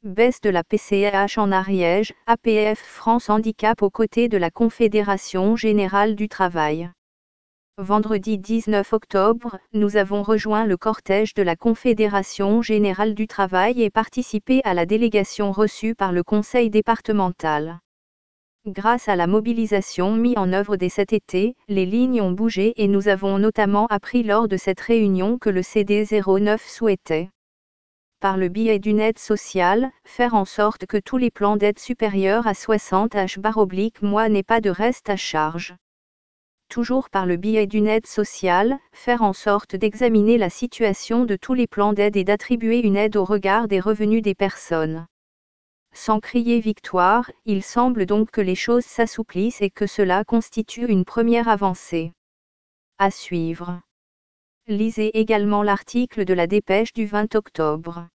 Baisse de la PCH en Ariège, APF France Handicap aux côtés de la Confédération Générale du Travail. Vendredi 19 octobre, nous avons rejoint le cortège de la Confédération Générale du Travail et participé à la délégation reçue par le Conseil départemental. Grâce à la mobilisation mise en œuvre dès cet été, les lignes ont bougé et nous avons notamment appris lors de cette réunion que le CD 09 souhaitait, par le biais d'une aide sociale, faire en sorte que tous les plans d'aide supérieurs à 60 H/mois n'aient pas de reste à charge. Toujours par le biais d'une aide sociale, faire en sorte d'examiner la situation de tous les plans d'aide et d'attribuer une aide au regard des revenus des personnes. Sans crier victoire, il semble donc que les choses s'assouplissent et que cela constitue une première avancée. À suivre. Lisez également l'article de la Dépêche du 20 octobre.